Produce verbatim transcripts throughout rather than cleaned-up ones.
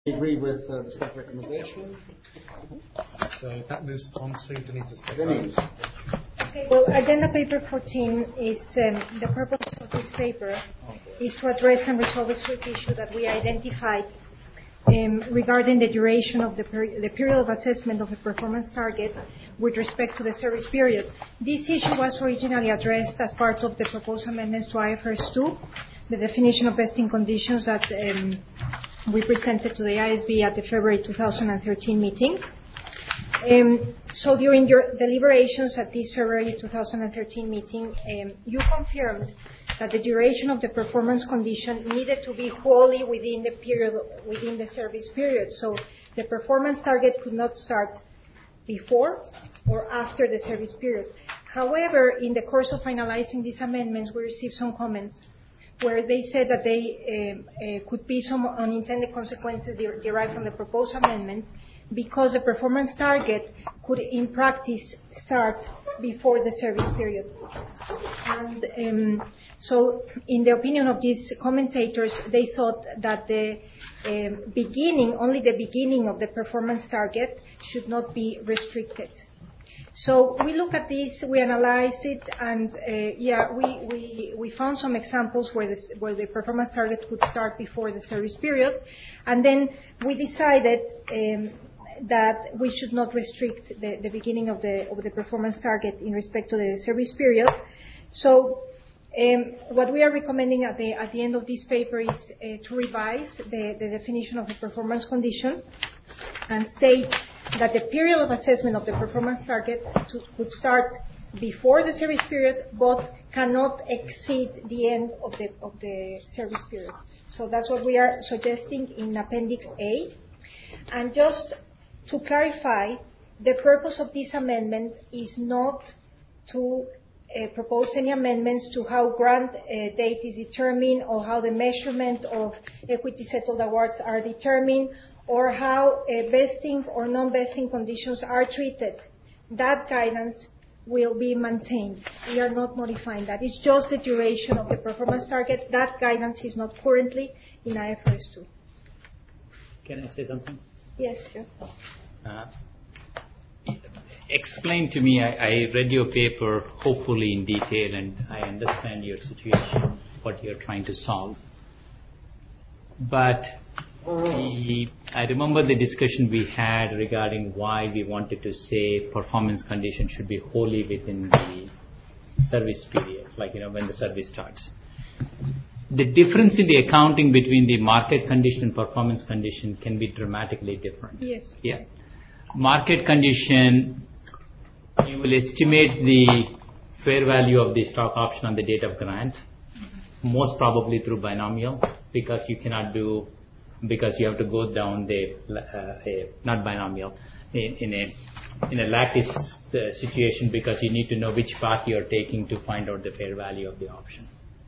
Agree with uh, the staff recommendation. So that moves us on to Denise's paper. Denise. Okay, well, agenda paper fourteen is um, the purpose of this paper is to address and resolve a strict issue that we identified um, regarding the duration of the, peri- the period of assessment of a performance target with respect to the service period. This issue was originally addressed as part of the proposed amendments to I F R S two, the definition of vesting conditions that um, we presented to the I S B at the February two thousand thirteen meeting. Um, so during your deliberations at this February two thousand thirteen meeting, um, you confirmed that the duration of the performance condition needed to be wholly within the period, within the service period. So the performance target could not start before or after the service period. However, in the course of finalizing these amendments, we received some comments where they said that they um, uh, could be some unintended consequences de- derived from the proposed amendment because the performance target could, in practice, start before the service period. And um, so, in the opinion of these commentators, they thought that the um, beginning, only the beginning of the performance target should not be restricted. So we look at this, we analyze it, and uh, yeah, we, we, we found some examples where, this, where the performance target could start before the service period, and then we decided um, that we should not restrict the, the beginning of the, of the performance target in respect to the service period. So um, what we are recommending at the, at the end of this paper is uh, to revise the, the definition of the performance condition and state that the period of assessment of the performance target to, could start before the service period, but cannot exceed the end of the of the service period. So that's what we are suggesting in Appendix A. And just to clarify, the purpose of this amendment is not to uh, propose any amendments to how grant uh, date is determined or how the measurement of equity settled awards are determined, or how uh, vesting or non-vesting conditions are treated. That guidance will be maintained. We are not modifying that. It's just the duration of the performance target. That guidance is not currently in I F R S two. Can I say something? Yes, sure. Uh, explain to me, I, I read your paper hopefully in detail, and I understand your situation, what you're trying to solve. But The, I remember the discussion we had regarding why we wanted to say performance condition should be wholly within the service period, like, you know, when the service starts. The difference in the accounting between the market condition and performance condition can be dramatically different. Yes. Yeah. Market condition, you will estimate the fair value of the stock option on the date of grant, mm-hmm. most probably through binomial, because you cannot do because you have to go down the, uh, a, not binomial, in, in a in a lattice uh, situation, because you need to know which path you are taking to find out the fair value of the option.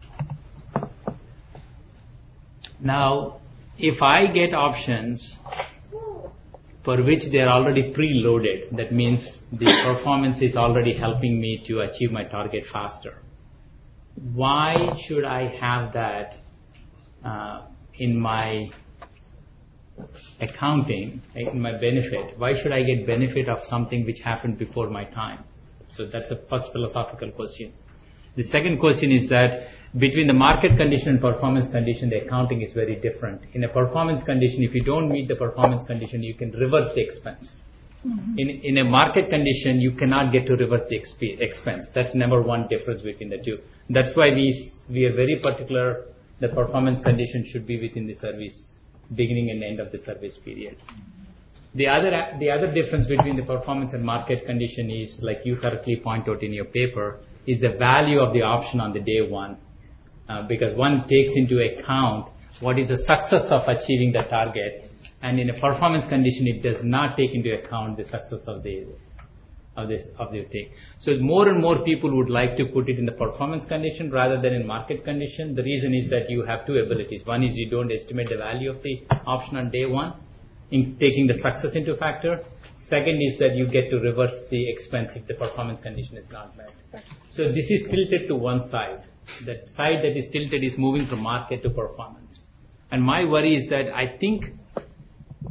Now, if I get options for which they are already preloaded, that means the performance is already helping me to achieve my target faster. Why should I have that uh, in my accounting, in my benefit? Why should I get benefit of something which happened before my time? So that's the first philosophical question. The second question is that between the market condition and performance condition, the accounting is very different. In a performance condition, if you don't meet the performance condition, you can reverse the expense. Mm-hmm. In, in a market condition, you cannot get to reverse the exp- expense. That's number one difference between the two. That's why we we are very particular that performance condition should be within the service beginning and end of the service period. The other the other difference between the performance and market condition is, like you correctly point out in your paper, is the value of the option on the day one, uh, because one takes into account what is the success of achieving the target, and in a performance condition it does not take into account the success of the of this of the thing. So more and more people would like to put it in the performance condition rather than in market condition. The reason is that you have two abilities. One is you don't estimate the value of the option on day one, in taking the success into factor. Second is that you get to reverse the expense if the performance condition is not met. So this is tilted to one side. The side that is tilted is moving from market to performance. And my worry is that I think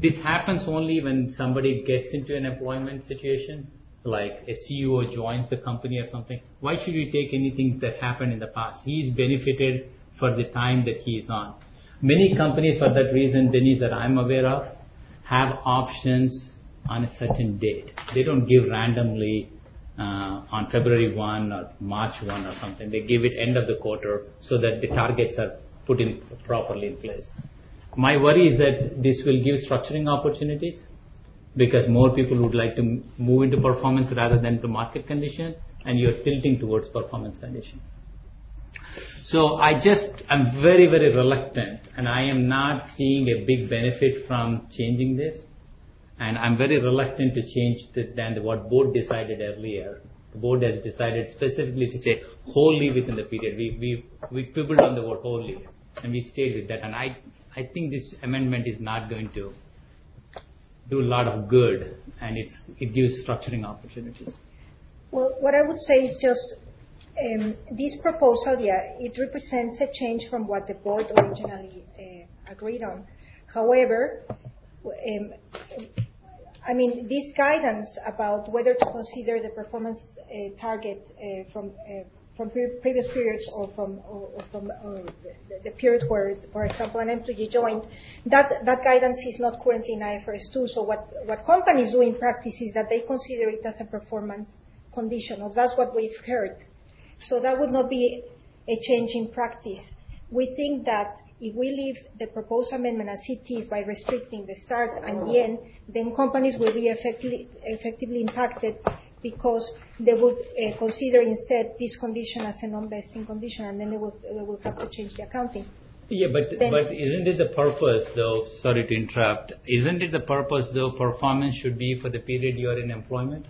this happens only when somebody gets into an employment situation, like a C E O joins the company or something. Why should we take anything that happened in the past? He's benefited for the time that he is on. Many companies, for that reason, Denise, that I'm aware of, have options on a certain date. They don't give randomly uh, on February first or March first or something. They give it end of the quarter so that the targets are put in properly in place. My worry is that this will give structuring opportunities because more people would like to move into performance rather than to market condition, and you're tilting towards performance condition. So I just, I'm very, very reluctant, and I am not seeing a big benefit from changing this, and I'm very reluctant to change the, than what board decided earlier. The board has decided specifically to say wholly within the period. We we we quibbled on the word wholly, and we stayed with that. And I I think this amendment is not going to do a lot of good, and it's it gives structuring opportunities. Well, what I would say is just um, this proposal, yeah, it represents a change from what the board originally uh, agreed on. However, um, I mean, this guidance about whether to consider the performance uh, target uh, from uh, from pre- previous periods or from or, or from or the, the period where, for example, an employee joined, that that guidance is not currently in I F R S two. So what what companies do in practice is that they consider it as a performance condition, or that's what we've heard. So that would not be a change in practice. We think that if we leave the proposed amendment as it is by restricting the start and the end, then companies will be effectively, effectively impacted because they would uh, consider instead this condition as a non-vesting condition, and then they will, they will have to change the accounting. Yeah, but Then, but isn't it the purpose, though, sorry to interrupt, isn't it the purpose, though, performance should be for the period you are in employment?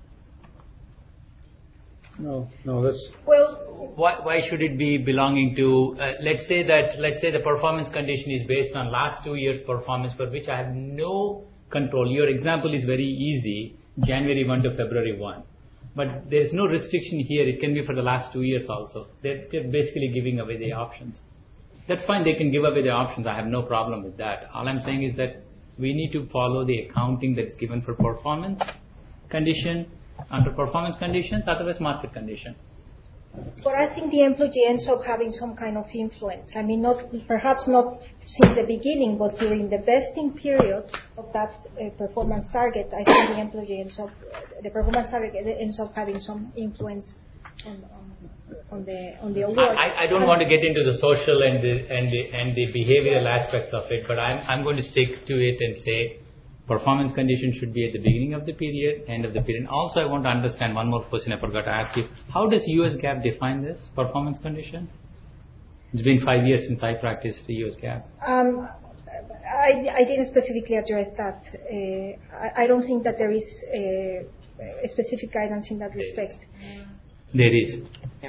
No, no, that's, well, Why, why should it be belonging to, uh, let's say that, let's say the performance condition is based on last two years' performance for which I have no control. Your example is very easy, January first to February first. But there's no restriction here. It can be for the last two years also. They're, they're basically giving away the options. That's fine. They can give away the options. I have no problem with that. All I'm saying is that we need to follow the accounting that's given for performance condition, under performance conditions, otherwise market condition. but I think the employee ends up having some kind of influence. I mean, not perhaps not since the beginning, but during the vesting period of that uh, performance target, I think the employee ends up, the performance target ends up having some influence on, on, on the on the award. I, I don't want to get into the social and the and the and the behavioral aspects of it, but I'm I'm going to stick to it and say performance condition should be at the beginning of the period, end of the period. Also, I want to understand one more question I forgot to ask you. How does U S GAAP define this performance condition? It's been five years since I practiced the U S GAAP. Um, I, I didn't specifically address that. Uh, I, I don't think that there is a, a specific guidance in that respect. There is.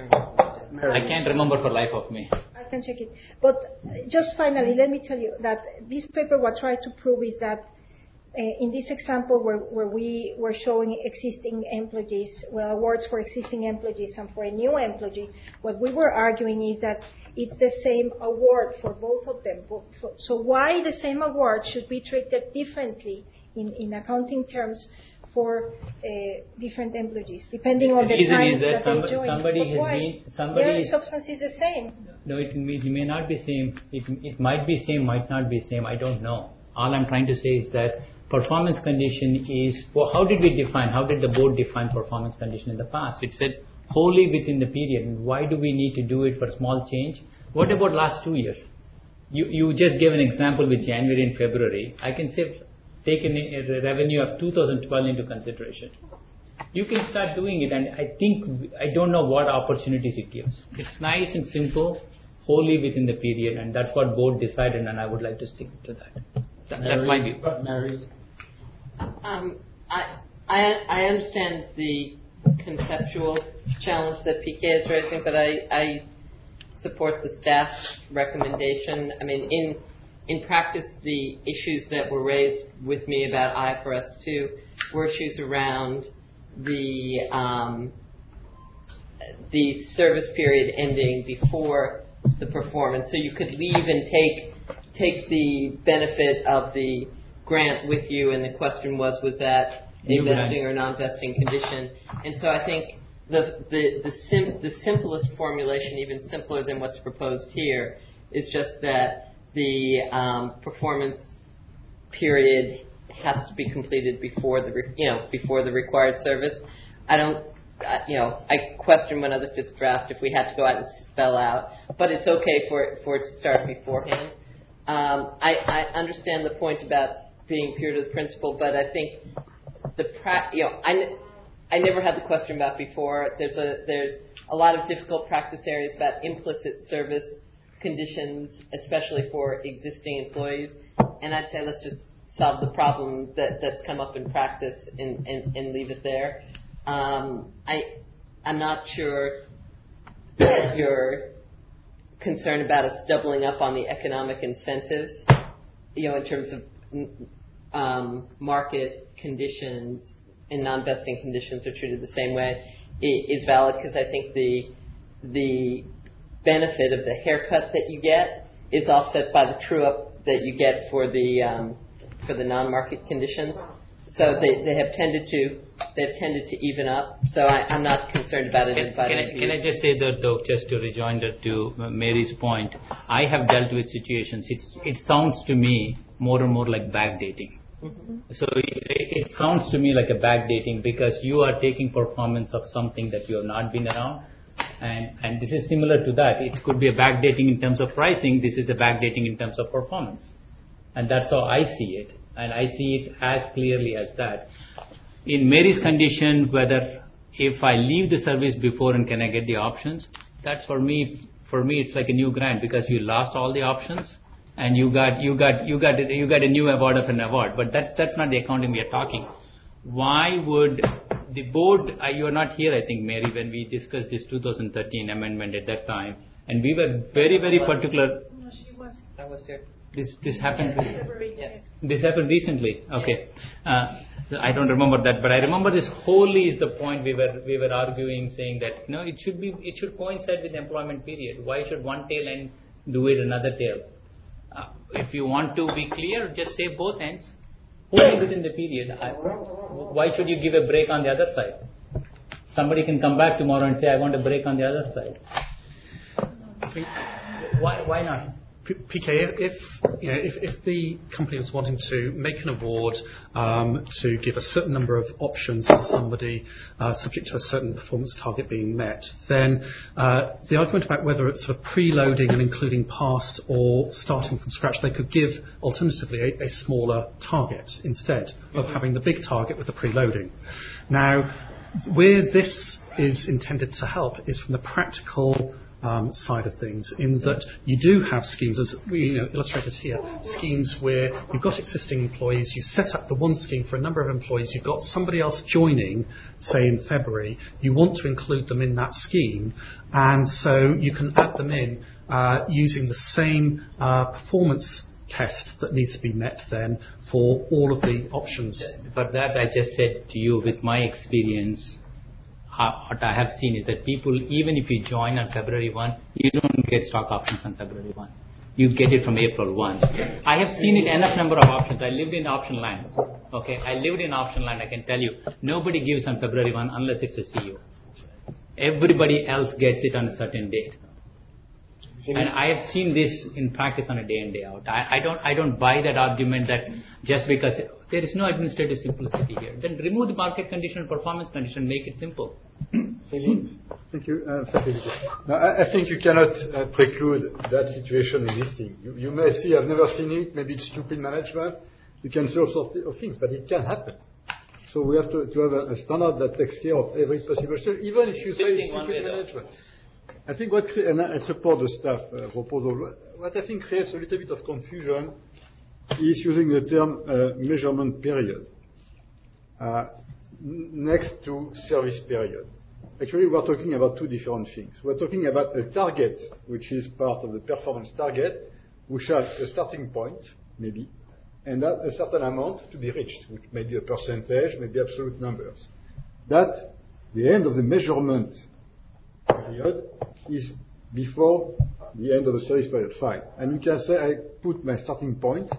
I can't remember for life of me. I can check it. But just finally, let me tell you that this paper what tried to prove is that Uh, in this example where, where we were showing existing employees, well, awards for existing employees and for a new employee, what we were arguing is that it's the same award for both of them. So why the same award should be treated differently in, in accounting terms for uh, different employees, depending on the reason time is that that they somebody, join. somebody But has why? been, somebody Their is, substance is the same. no, it may, it may not be same. It, it might be same, might not be same. I don't know. All I'm trying to say is that performance condition is, well, how did we define, how did the board define performance condition in the past? It said wholly within the period. Why do we need to do it for small change? What about last two years? You you just gave an example with January and February. I can say take a revenue of two thousand twelve into consideration. You can start doing it, and I think, I don't know what opportunities it gives. It's nice and simple, wholly within the period, and that's what board decided, and I would like to stick to that. that that's my view. Mary. Um, I, I I understand the conceptual challenge that P K is raising, but I, I support the staff recommendation. I mean, in in practice, the issues that were raised with me about I F R S two were issues around the um, the service period ending before the performance, so you could leave and take take the benefit of the grant with you, and the question was, was that a New vesting grant. or non-vesting condition? And so I think the the the, sim, the simplest formulation, even simpler than what's proposed here, is just that the um, performance period has to be completed before the re- you know before the required service. I don't uh, you know I question when other fifth draft if we had to go out and spell out, but it's okay for it for it to start beforehand. Um, I, I understand the point about being pure to the principle, but I think the pra- you know I, I never had the question about before. There's a there's a lot of difficult practice areas about implicit service conditions, especially for existing employees, and I'd say let's just solve the problem that, that's come up in practice and, and, and leave it there. Um, I, I'm not sure that you're concerned about us doubling up on the economic incentives, you know, in terms of um, market conditions and non-vesting conditions are treated the same way, is valid, because I think the the benefit of the haircut that you get is offset by the true-up that you get for the um, for the non-market conditions. So they, they have tended to they've tended to even up. So I, I'm not concerned about it. Can, by can, I, can I just say that, though, just to rejoinder to Mary's point, I have dealt with situations. It's, it sounds to me more and more like backdating. Mm-hmm. So it, it sounds to me like a backdating because you are taking performance of something that you have not been around. And, and this is similar to that. It could be a backdating in terms of pricing. This is a backdating in terms of performance. And that's how I see it. And I see it as clearly as that. In Mary's condition, whether if I leave the service before and can I get the options, that's for me, for me it's like a new grant because you lost all the options and you got, you got, you got, you got a new award of an award. But that's, that's not the accounting we are talking. Why would the board, uh, you are not here, I think, Mary, when we discussed this two thousand thirteen amendment at that time, and we were very, very particular. No, she was. I was here. This this happened. February, Yeah. yes. This happened recently. Okay, uh, I don't remember that, but I remember this wholly is the point we were we were arguing, saying that no, it should be it should coincide with the employment period. Why should one tail end do it another tail? Uh, if you want to be clear, just say both ends. Only within the period. I, why should you give a break on the other side? Somebody can come back tomorrow and say, I want a break on the other side. Why, why not? P K, if, you know, if, if the company was wanting to make an award um, to give a certain number of options to somebody uh, subject to a certain performance target being met, then uh, the argument about whether it's sort of preloading and including past or starting from scratch, they could give alternatively a, a smaller target instead of having the big target with the preloading. Now, where this is intended to help is from the practical Um, side of things, in that you do have schemes, as we you know, illustrated here, schemes where you've got existing employees, you set up the one scheme for a number of employees, you've got somebody else joining, say in February, you want to include them in that scheme, and so you can add them in uh, using the same uh, performance test that needs to be met then for all of the options. But that I just said to you, with my experience, what I have seen is that people, even if you join on February first, you don't get stock options on February first. You get it from April first. I have seen it enough number of options. I lived in option land. Okay, I lived in option land. I can tell you, nobody gives on February first unless it's a C E O. Everybody else gets it on a certain date. And I have seen this in practice on a day in, day out. I, I don't I don't buy that argument that just because there is no administrative simplicity here. Then remove the market condition, performance condition, make it simple. Thank you. Uh, thank you. No, I, I think you cannot uh, preclude that situation existing. You, you may see, I've never seen it, maybe it's stupid management. You can see all sorts of things, but it can happen. So we have to, to have a, a standard that takes care of every possible situation, even if you say it's stupid management. I think what, cre- and I support the staff uh, proposal, what I think creates a little bit of confusion is using the term uh, measurement period uh, n- next to service period. Actually, we're talking about two different things. We're talking about a target, which is part of the performance target, which has a starting point, maybe, and that a certain amount to be reached, which may be a percentage, maybe absolute numbers. That the end of the measurement period is before the end of the service period. Fine. And you can say, I put my starting point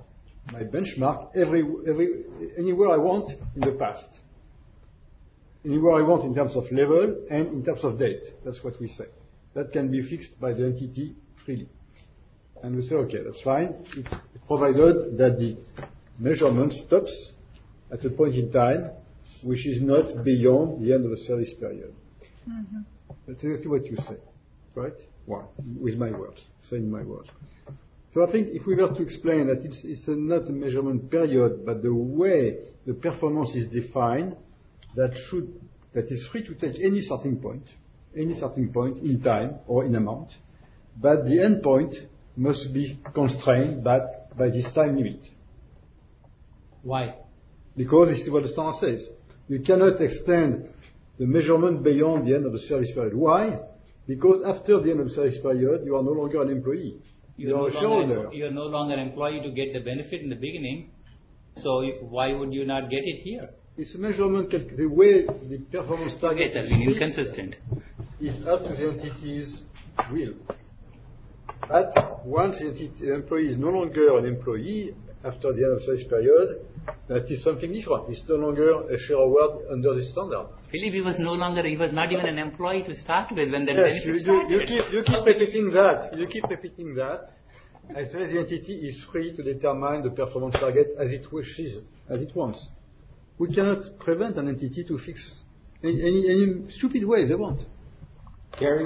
my benchmark every, every, anywhere I want in the past. Anywhere I want in terms of level and in terms of date. That's what we say. That can be fixed by the entity freely. And we say, okay, that's fine, it, provided that the measurement stops at a point in time which is not beyond the end of the service period. Mm-hmm. That's exactly what you say, right? Well, with my words, saying my words. So I think if we were to explain that it's, it's a, not a measurement period, but the way the performance is defined, that should that is free to take any starting point, any starting point in time or in amount, but the end point must be constrained by, by this time limit. Why? Because this is what the standard says. You cannot extend the measurement beyond the end of the service period. Why? Because after the end of the service period, you are no longer an employee. You're, you are no a shareholder. You're no longer an employee to get the benefit in the beginning. So why would you not get it here? It's a measurement, the way the performance target has been inconsistent. Is up to the entity's will. But once the, entity, the employee is no longer an employee after the end of the service period, that is something different. It's no longer a share award under the standard. Philippe, he was no longer, he was not even an employee to start with when the yes, benefit you, started. You, you keep, you keep repeating that. You keep repeating that. I say the entity is free to determine the performance target as it wishes, as it wants. We cannot prevent an entity to fix any, any, any stupid way they want. Gary?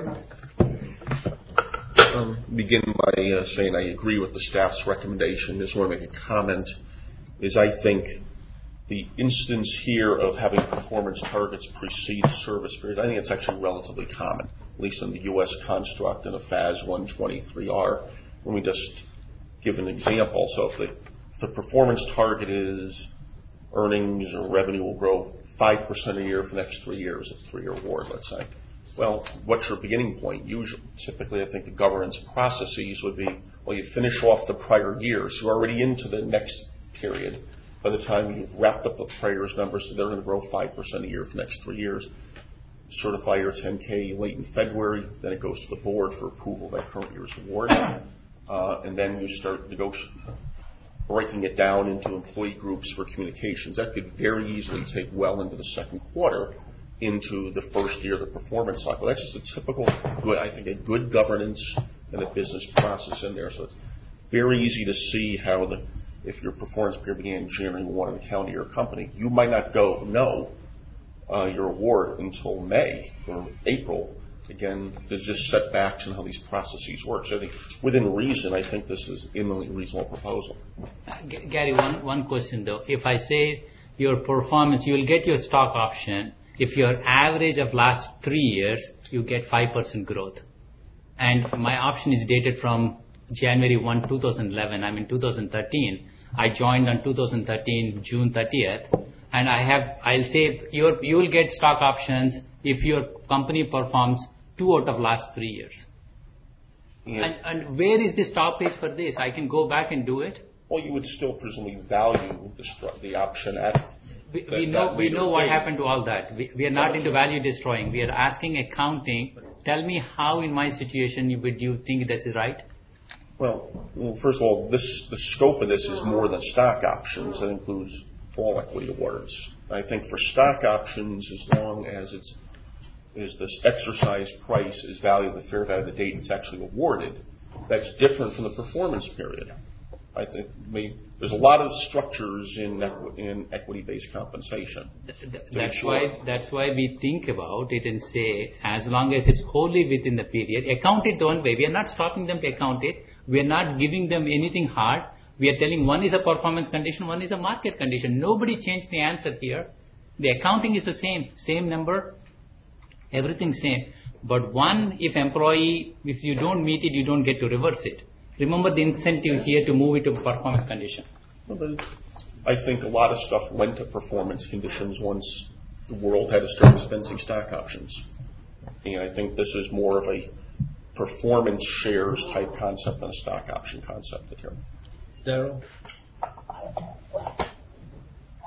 Um, begin by uh, saying I agree with the staff's recommendation. Just want to make a comment. Is I think the instance here of having performance targets precede service period, I think it's actually relatively common, at least in the U S construct in a F A S one twenty-three R. Let me just give an example. So if the, if the performance target is earnings or revenue will grow five percent a year for the next three years, it's a three-year award, let's say. Well, what's your beginning point? Usually, typically, I think the governance processes would be, well, you finish off the prior year, so you're already into the next period. By the time you've wrapped up the prior year's numbers, so they're going to grow five percent a year for the next three years. Certify your ten K late in February, then it goes to the board for approval of that current year's award. Uh, and then you start negotiating, breaking it down into employee groups for communications. That could very easily take well into the second quarter, into the first year of the performance cycle. That's just a typical, good, I think, a good governance and a business process in there. So it's very easy to see how the, if your performance period began January first in the calendar year company, you might not go know uh, your award until May or April. Again, there's just setbacks in how these processes work. So I think within reason, I think this is an eminently reasonable proposal. Uh, G- Gary, one, one question though. If I say your performance, you will get your stock option. If your average of last three years, you get five percent growth. And my option is dated from January first, twenty eleven. I'm in two thousand thirteen. I joined on two thousand thirteen, June thirtieth. And I have, I'll say your, you will get stock options if your company performs two out of last three years. Yeah. And, and where is the stop page for this? I can go back and do it? Well, you would still presumably value the, stru- the option at We, that, we know, that we know what date. happened to all that. We, we are not into value destroying. We are asking accounting. Tell me how in my situation you would you think that is right? Well, well, first of all, this the scope of this is more than stock options. That includes all equity awards. I think for stock options, as long as it's is this exercise price is valued at the fair value of the date it's actually awarded, that's different from the performance period. I think maybe there's a lot of structures in equi- in equity-based compensation. Th- th- that's why that's why we think about it and say as long as it's wholly within the period, account it one way. We are not stopping them to account it. We are not giving them anything hard. We are telling one is a performance condition, one is a market condition. Nobody changed the answer here. The accounting is the same, same number, everything same. But one, if employee, if you don't meet it, you don't get to reverse it. Remember the incentive here to move it to performance condition. Well, then, I think a lot of stuff went to performance conditions once the world had to start dispensing stock options. And I think this is more of a performance shares type concept than a stock option concept here. Daryl?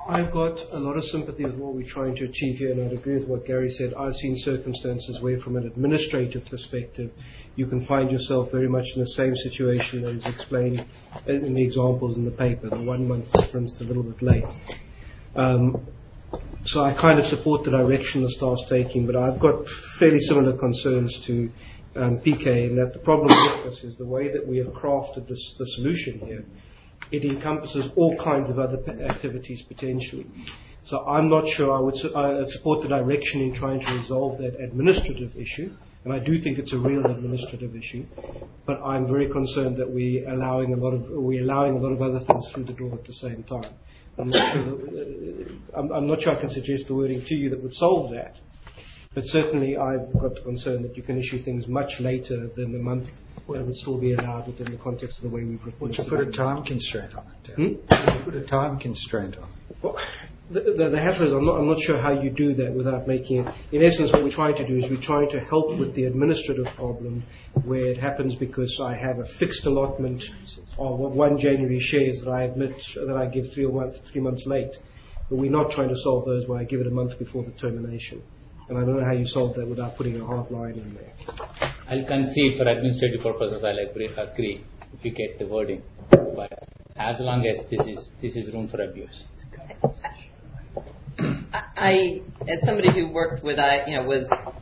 I've got a lot of sympathy with what we're trying to achieve here, and I'd agree with what Gary said. I've seen circumstances where, from an administrative perspective, you can find yourself very much in the same situation that is explained in the examples in the paper, the one month difference, a little bit late. Um, so I kind of support the direction the staff's taking, but I've got fairly similar concerns to um, P K, in that the problem with this is the way that we have crafted this, the solution here. It encompasses all kinds of other activities potentially. So I'm not sure I would su- I support the direction in trying to resolve that administrative issue, and I do think it's a real administrative issue. But I'm very concerned that we're allowing a lot of we're allowing a lot of other things through the door at the same time. I'm not sure that, uh, I'm, I'm not sure I can suggest the wording to you that would solve that. But certainly I've got the concern that you can issue things much later than the month that would still be allowed within the context of the way we've written Would it. you put a time constraint on it? Hmm? Would you put a time constraint on it? Well, the, the, the hassle is I'm not, I'm not sure how you do that without making it. In essence, what we're trying to do is we're trying to help with the administrative problem where it happens because I have a fixed allotment of one January shares that I admit that I give three, or one, three months late. But we're not trying to solve those where I give it a month before the termination. And I don't know how you solve that without putting a hard line in there. I'll concede for administrative purposes, I'll agree, agree if you get the wording. But as long as this is this is room for abuse. I, as somebody who worked with, I, you know, was,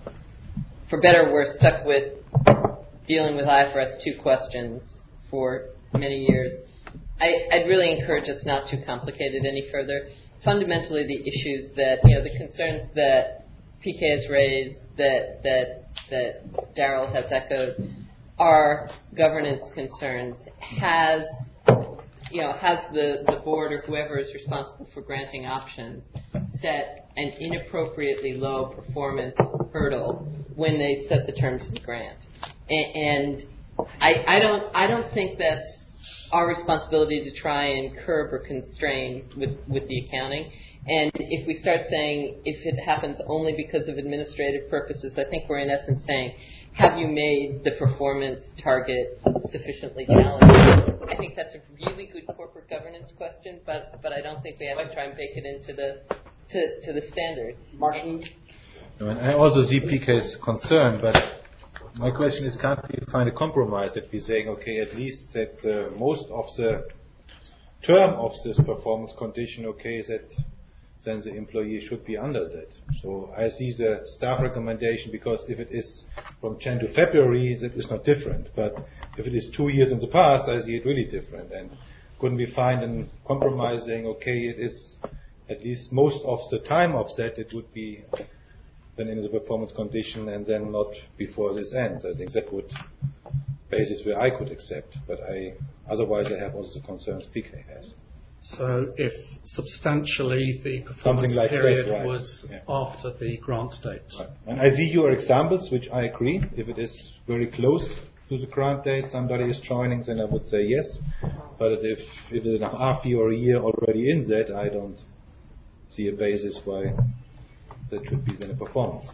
for better or worse, stuck with dealing with I F R S two questions for many years, I, I'd really encourage us not to complicate it any further. Fundamentally, the issues that, you know, the concerns that P K has raised, that that that Darrell has echoed, are governance concerns. Has you know has the, the board or whoever is responsible for granting options set an inappropriately low performance hurdle when they set the terms of the grant? And, and I, I don't I don't think that's our responsibility to try and curb or constrain with, with the accounting. And if we start saying if it happens only because of administrative purposes, I think we're in essence saying, have you made the performance target sufficiently challenging? I think that's a really good corporate governance question, but but I don't think we have to try and bake it into the to, to the standard. Martin? And I also see P K's concern, but my question is, can't we find a compromise that we're saying, okay, at least that uh, most of the term of this performance condition, okay, that then the employee should be under that. So I see the staff recommendation, because if it is from January to February, that is not different. But if it is two years in the past, I see it really different. And couldn't we find a compromise saying, okay, it is at least most of the time of that, it would be then in the performance condition and then not before this ends. I think that would basis where I could accept. But I otherwise I have also the concerns P K has. So if substantially the performance like period that, right. was yeah. after the grant date. Right. And I see your examples, which I agree. If it is very close to the grant date, somebody is joining, then I would say yes. But if, if it is a half year or a year already in that, I don't see a basis why that should be then a performance.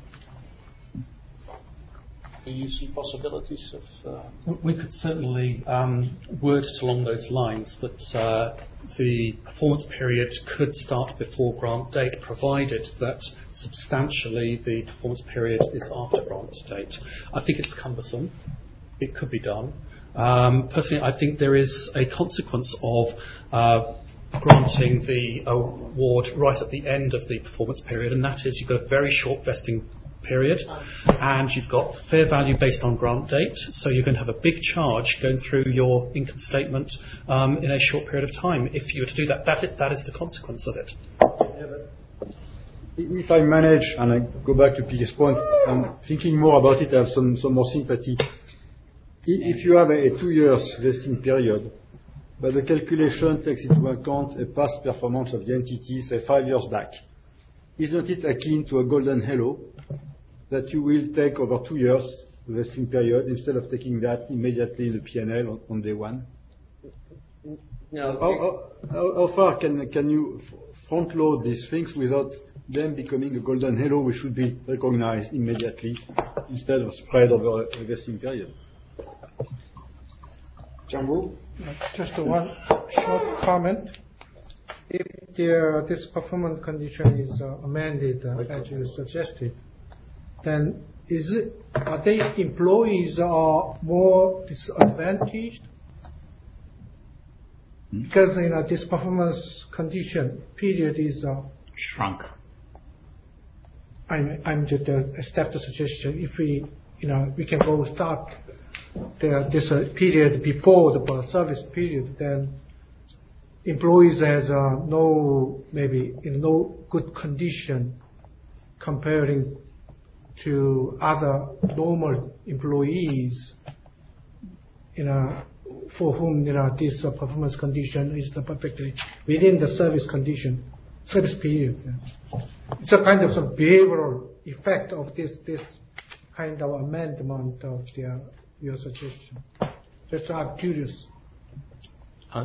Do you see possibilities of... Uh... We could certainly um, word it along those lines that uh, the performance period could start before grant date, provided that substantially the performance period is after grant date. I think it's cumbersome. It could be done. Um, personally, I think there is a consequence of uh, granting the award right at the end of the performance period, and that is you've got a very short vesting period, and you've got fair value based on grant date, so you're going to have a big charge going through your income statement um, in a short period of time. If you were to do that, that is, that is the consequence of it. If I manage, and I go back to Peter's point, I'm thinking more about it, I have some, some more sympathy. If you have a, a two years vesting period, but the calculation takes into account a past performance of the entity, say five years back, isn't it akin to a golden halo that you will take over two years vesting period instead of taking that immediately in the P and L on, on day one? No. How, how, how far can can you front load these things without them becoming a golden halo which should be recognized immediately instead of spread over a vesting period? Jambu? Just a one short comment. if there, this performance condition is uh, amended uh, as you suggested, then is it, are they employees are more disadvantaged? Hmm. Because you know this performance condition period is uh, shrunk. I'm I'm just a, a step to suggestion. If we you know we can go start the this uh, period before the service period, then employees has uh, no maybe in no good condition comparing to other normal employees, you know, for whom you know this uh, performance condition is the perfectly within the service condition, service period. Yeah. It's a kind of some behavioral effect of this this kind of amendment of the, your suggestion. Just I'm curious. Hans?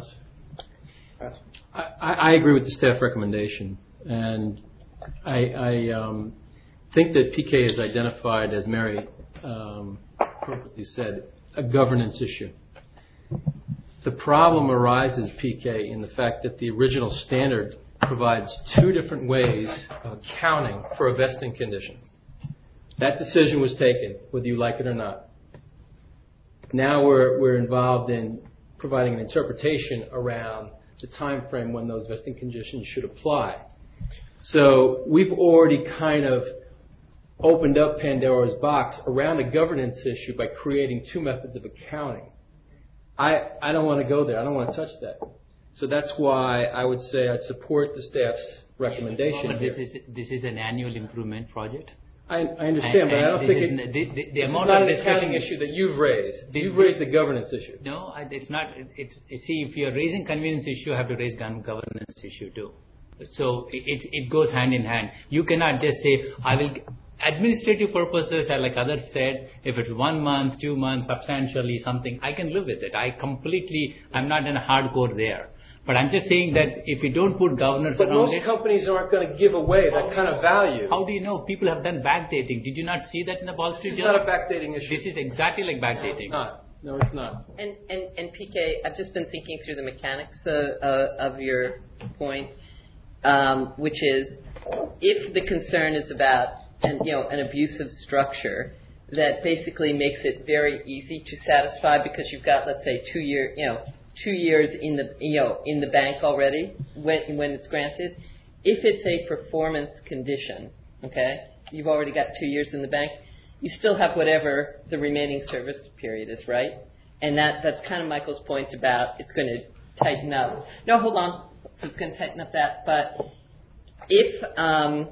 I, I agree with the staff recommendation, and I, I um, think that P K has identified, as Mary um, appropriately said, a governance issue. The problem arises, P K, in the fact that the original standard provides two different ways of accounting for a vesting condition. That decision was taken, whether you like it or not. Now we're, we're involved in providing an interpretation around the time frame when those vesting conditions should apply. So we've already kind of opened up Pandora's box around a governance issue by creating two methods of accounting. I, I don't want to go there. I don't want to touch that. So that's why I would say I'd support the staff's recommendation but here. This is, this is an annual improvement project. I, I understand, and, but I don't think is, it, the, the, the this amount is not of an accounting discussion issue that you've raised. The, you've raised the governance issue. No, it's not. It's, it's see, if you're raising convenience issue, you have to raise governance issue too. So it it goes hand in hand. You cannot just say I will. Administrative purposes, like others said, if it's one month, two months, substantially something, I can live with it. I completely, I'm not in a hardcore there. But I'm just saying that if you don't put governors but around most it, companies aren't going to give away that kind of value. How do you know? People have done backdating. Did you not see that in the Wall Street This is Journal? not a backdating issue. This is exactly like backdating. No, it's not. No, it's not. And, and, and P K, I've just been thinking through the mechanics uh, uh, of your point, um, which is if the concern is about an, you know, an abusive structure that basically makes it very easy to satisfy because you've got, let's say, two year, you know, two years in the, you know, in the bank already when when it's granted. If it's a performance condition, okay, you've already got two years in the bank. You still have whatever the remaining service period is, right? And that that's kind of Michael's point about it's going to tighten up. No, hold on. So it's going to tighten up that, but if um,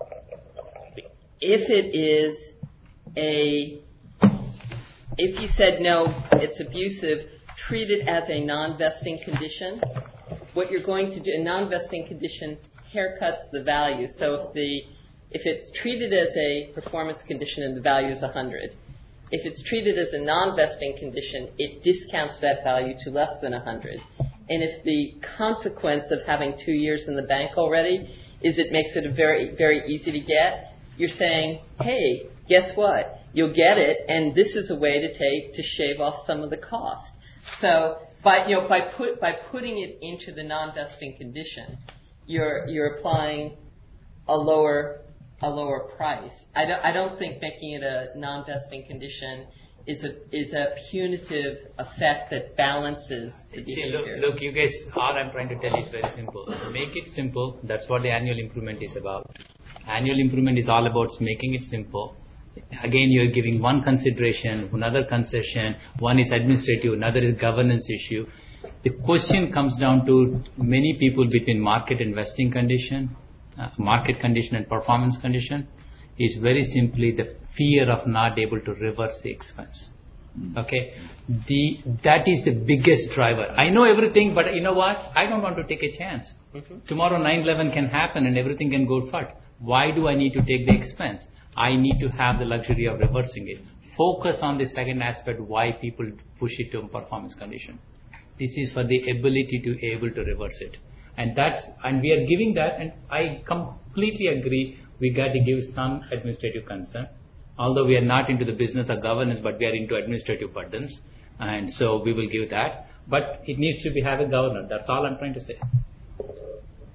if it is a, if you said no, it's abusive, treat it as a non-vesting condition. What you're going to do, a non-vesting condition haircuts the value. So if the, if it's treated as a performance condition and the value is one hundred, if it's treated as a non-vesting condition, it discounts that value to less than one hundred. And if the consequence of having two years in the bank already is it makes it a very, very easy to get, you're saying, hey, guess what? You'll get it, and this is a way to take to shave off some of the cost. So by you know by put by putting it into the non-vesting condition, you're you're applying a lower a lower price. I don't I don't think making it a non-vesting condition is a is a punitive effect that balances the behavior. See, look, look, you guys, all I'm trying to tell you is very simple. Make it simple. That's what the annual improvement is about. Annual improvement is all about making it simple. Again, you're giving one consideration, another concession, one is administrative, another is governance issue. The question comes down to many people between market and vesting condition, uh, market condition and performance condition, is very simply the fear of not able to reverse the expense. Okay, the that is the biggest driver. I know everything, but you know what? I don't want to take a chance. Mm-hmm. Tomorrow nine eleven can happen and everything can go fat. Why do I need to take the expense? I need to have the luxury of reversing it. Focus on the second aspect, why people push it to a performance condition. This is for the ability to able to reverse it. And that's, and we are giving that, and I completely agree, we got to give some administrative concern. Although we are not into the business of governance, but we are into administrative burdens. And so we will give that. But it needs to be have a governor. That's all I'm trying to say.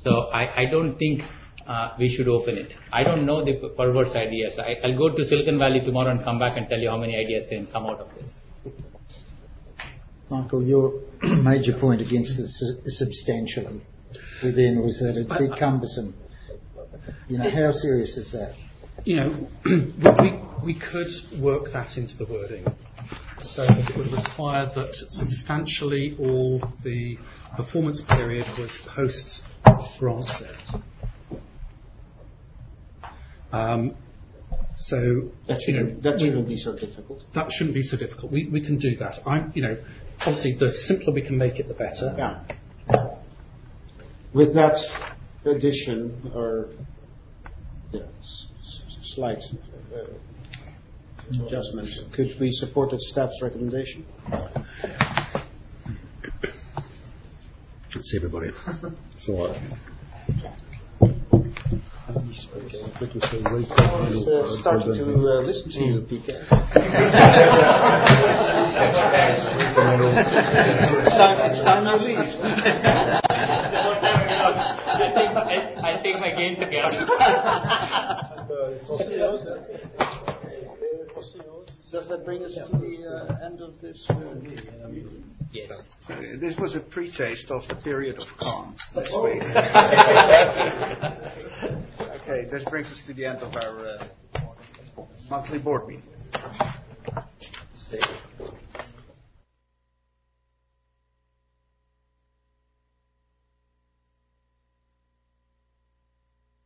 So I, I don't think uh, we should open it. I don't know the perverse ideas. I, I'll go to Silicon Valley tomorrow and come back and tell you how many ideas can come out of this. Michael, your major point against this substantially within was that it's bit cumbersome. You know, how serious is that? You know, we, we could work that into the wording so that it would require that substantially all the performance period was post-grant set. Um, so that shouldn't, that shouldn't be so difficult. That shouldn't be so difficult. We we can do that. I'm, you know, obviously the simpler we can make it, the better. Yeah. With that addition or yeah, s- s- slight uh, adjustment, could we support the staff's recommendation? Let's see everybody. So. Uh, It's uh, starting to uh, listen to you, P K. it's, time, it's time you leave. I think I, I take my game to get Does that bring us to the uh, end of this uh, meeting? Yes. So this was a pre-taste of the period of calm this week. Okay, this brings us to the end of our uh, monthly board meeting.